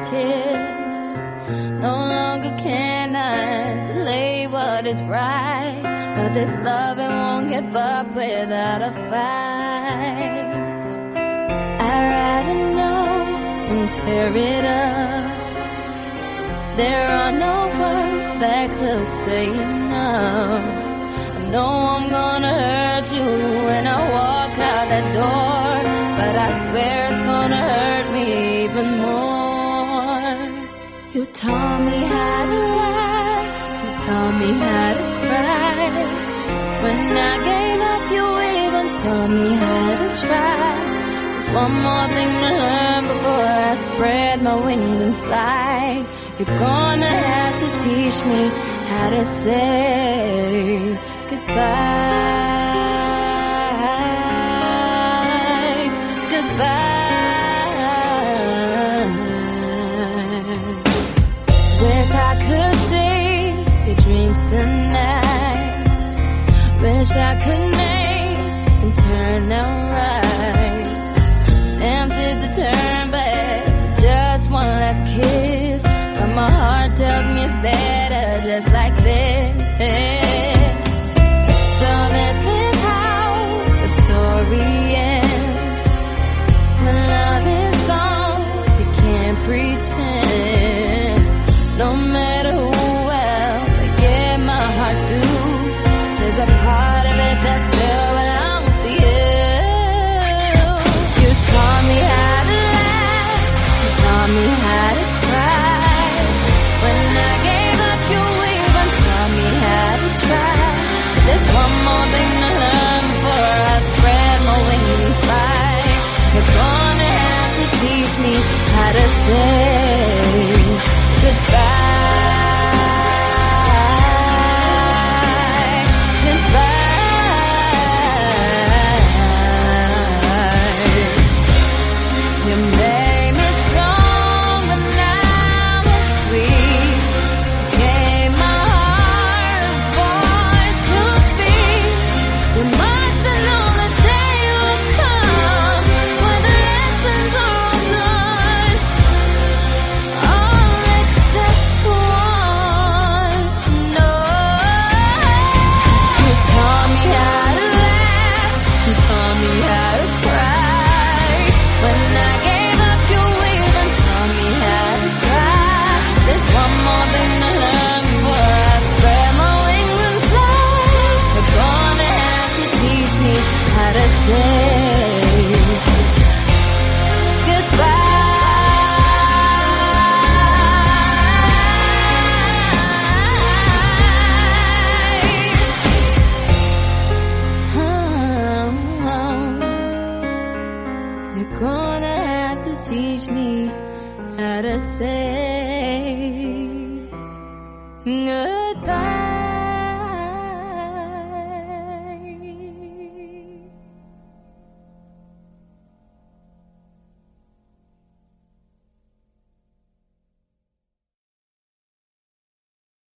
tears. No longer can I delay what is right, but this love it won't give up without a fight. I'd rather know and tear it up. There are no words that could say enough. I know I'm gonna hurt you when I walk out that door, but I swear it's gonna hurt me even more. You taught me how to laugh, you taught me how to cry. When I gave up, you even taught me how to try. There's one more thing to learn before I spread my wings and fly. You're gonna have to teach me how to say goodbye, goodbye. Wish I could see your dreams tonight. Wish I could make them turn out right. Tempted to turn back, just one last kiss, but my heart tells me it's better just like this. So this is how the story ends. When love is gone, you can't pretend. No matter who else I give my heart to, there's a part of it that still belongs to you. You taught me how to laugh, you taught me how to cry. When I gave up, you even taught me how to try. There's one more thing to learn before I spread my wings and fly. You're gonna have to teach me how to say goodbye, goodbye. You made me strong, but now it's weak. Gave my heart a voice to speak. You must have known the day would come when the lessons are all done, all except one. No, you taught me how to laugh, you taught me how to cry. When I gave up, you even taught me how to try. There's one more thing to learn before I spread my wings and fly. You're gonna have to teach me how to say goodbye. You're gonna have to teach me how to say